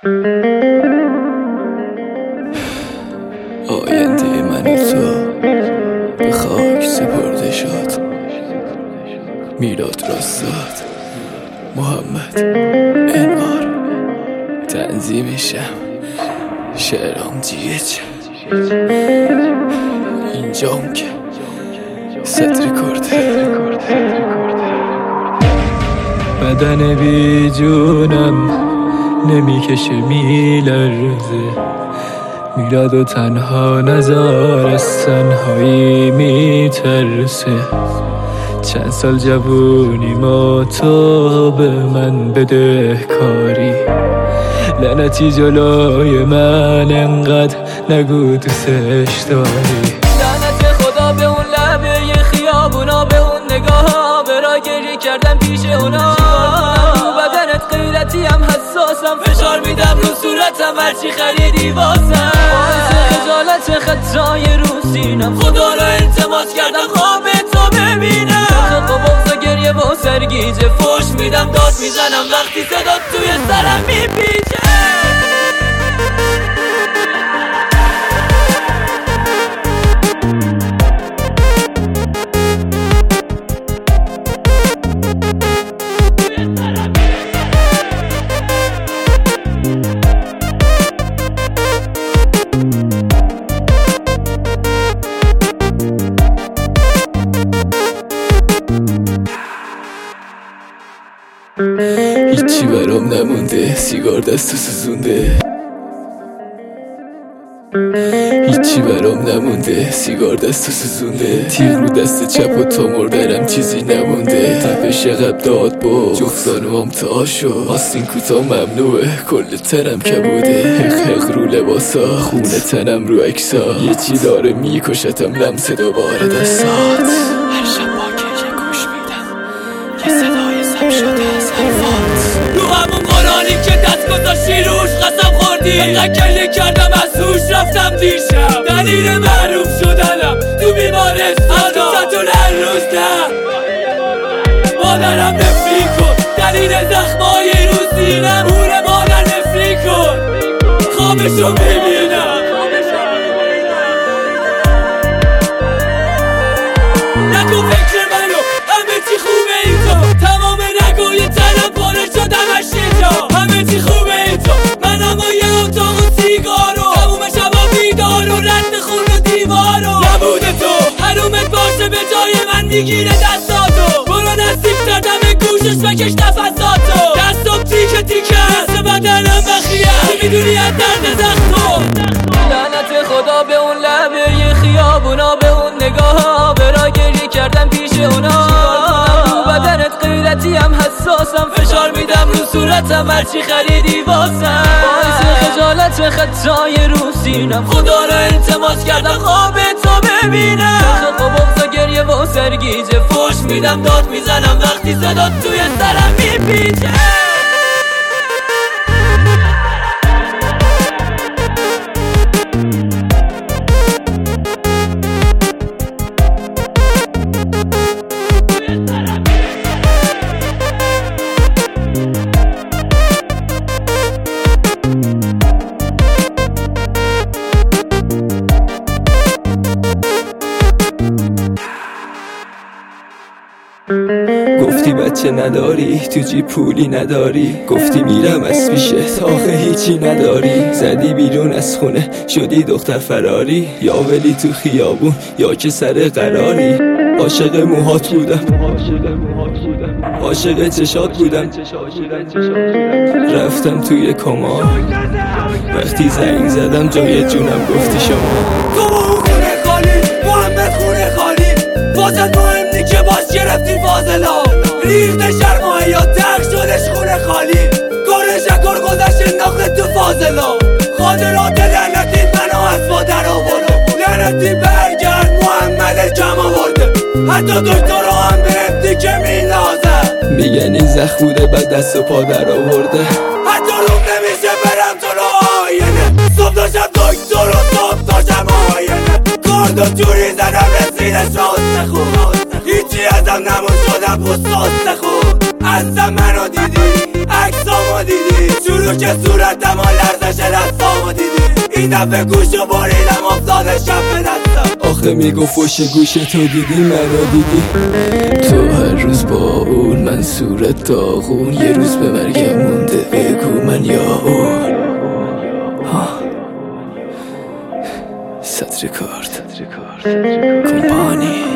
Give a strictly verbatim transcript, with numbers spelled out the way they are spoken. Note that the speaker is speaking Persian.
آینده من و تو به خاک سپرده شد. میلاد راستاد، محمد انوار، تنظیمشم شهرام جیچ، اینجام که ست رکورده. بدن بی جونم نمیکشه میلرزه، میلاد و تنها نزار از تنهایی میترسه. چند سال جوونی ما تو به من بده کاری، لعنتی جلوی من انقدر نگو دوستش داری. لعنت خدا به اون لبه ی خیابونا، به اون نگاها برا گریه کردم پیش اونا. بدنت غیرتی هم حساسم، فشار میدم رو صورتم هرچی خریدی واسم. خجالت خطای رو سینم، خدا را التماس کردم خواب تو ببینم. خلق و بغض و گریه و سرگیجه، فوش میدم داد میزنم وقتی صدا توی سرم میپیچه. هیچی برام نمونده، سیگار دستو سوزونده. هیچی برام نمونده، سیگار دستو سوزونده. تیر رو دست چپ و تا مردرم چیزی نمونده. تپش قب داد با جفتانو هم تا شد. آستین کوتا ممنوعه، کل تنم کبوده. حق حق رو لباسا، خونه تنم رو اکسا. یه چی داره میکشتم، لمس دوباره دستات. هر شب با گریه گوش میدم یه صدای ضبط شده از حرفات. رو همون قرآنی که دست گذاشتی روش قسم خوردی. انقدر گریه کردم از هوش رفتم دیشب. دلیل معروف شدنم تو بیمارستان، از دوستتون هر روز نه مادرم نفری کن. دلیل زخمای رو سینم اون مادر نفری کن. خوابشو میبینم نکن فکر منو، همه چی خوبه ای تو. تمام نگوی تنم پاره شدم از شجا. همه چی خوبه ای تو، من اما یه اتاق و سیگارو. تموم شبا بیدار و رد خون و دیوارو. نبوده تو حرومت باشه به جای من میگیره دستاتو. برو نزدیک تردم گوشش بکش نفساتو. دستم تیکه تیکه حس بدنم بخیه، میدونی از درد زختو. لعنت خدا به اون لبه ی خیابونا، به اون نگاها برا گریه کردم پیش اونا. بدنت غیرتی هم حساسم، فشار میدم رو صورتم هرچی خریدی واسم. باعث خجالت خطای رو سینم، خدا را التماس کردم خواب تو ببینم. خلق و بغض و گریه و سرگیجه، فوش میدم داد میزنم وقتی صدا توی سرم میپیچه. گفتی بچه نداری، تو جیب پولی نداری. گفتی میرم از پیشت، آخه هیچی نداری. زدی بیرون از خونه شدی دختر فراری. یا ولی تو خیابون یا که سر قراری. عاشق موهات بودم، عاشق چشات بودم. رفتم توی کما، وقتی زنگ زدم جای جونم گفتی شما. تو با اون خونه خالی، محمد خونه خالی. واسه مهم نی که باز گرفتی فاضلا. ریخته شرمای یا تخ شدش خونه خالی. کار شکر گذشت انداخته تو فاضلا. خاطرات لعنتی منو از با در آورده. لعنتی برگرد محمد کم آورده. حتی دکتر هم بهمتی که میلازه. میگن این زخ بوده بعد دست و پا در آورده. حتی روم نمیشه برم تو رو آینه. صبح داشتم دکتر و صبح داشتم آینه. کاردو جوری زدم رسیده شاست خون. هیچی ازم نمون شدم خود ساست خون. ازم منو دیدی، عکسامو دیدی. شروع که صورتم و لرزش دستامو دیدی این دفعه گوشو بریدم افتاد شب دستم آخه میگو فوش گوش تو دیدی منو دیدی تو هر روز با اون من صورت داغون یه روز به مرگم مونده بگو من یا اون صدر کارت کمپانی